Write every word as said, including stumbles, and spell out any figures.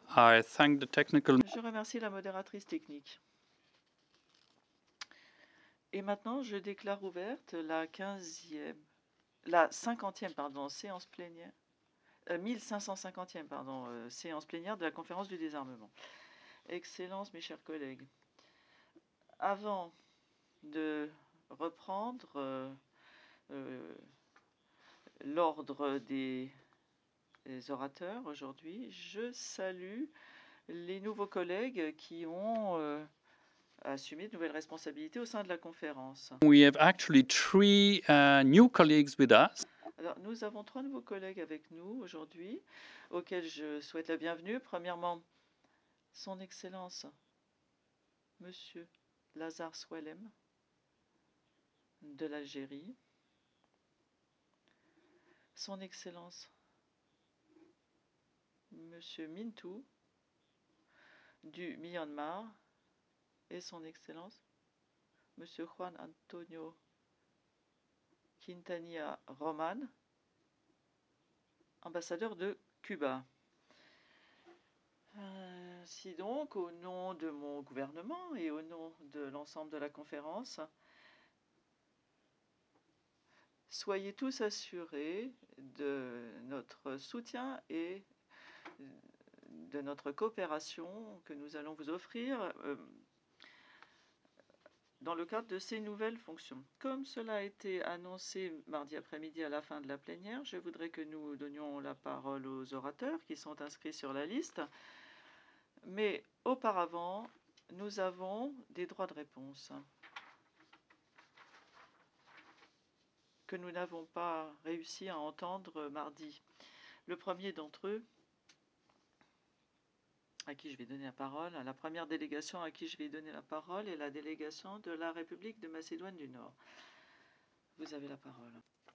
I thank the technical. Je remercie la modératrice technique. Et maintenant, je déclare ouverte la quinzième, la cinquantième, pardon, séance plénière, euh, mille cinq cent cinquantième, pardon, euh, séance plénière de la conférence du désarmement. Excellences, mes chers collègues, avant de reprendre euh, euh, l'ordre des, des orateurs aujourd'hui, je salue les nouveaux collègues qui ont euh, assumé de nouvelles responsabilités au sein de la conférence. We have actually three uh, new colleagues with us. Alors, nous avons trois nouveaux collègues avec nous aujourd'hui, auxquels je souhaite la bienvenue. Premièrement, Son Excellence, Monsieur Lazare Swellem, de l'Algérie. Son Excellence, Monsieur Mintou, du Myanmar. Et Son Excellence, Monsieur Juan Antonio Quintanilla Roman, ambassadeur de Cuba. Ainsi donc, au nom de mon gouvernement et au nom de l'ensemble de la conférence, soyez tous assurés de notre soutien et de notre coopération que nous allons vous offrir euh, dans le cadre de ces nouvelles fonctions. Comme cela a été annoncé mardi après-midi à la fin de la plénière, je voudrais que nous donnions la parole aux orateurs qui sont inscrits sur la liste. Mais auparavant, nous avons des droits de réponse que nous n'avons pas réussi à entendre mardi. Le premier d'entre eux, à qui je vais donner la parole, la première délégation à qui je vais donner la parole est la délégation de la République de Macédoine du Nord. Vous avez la parole.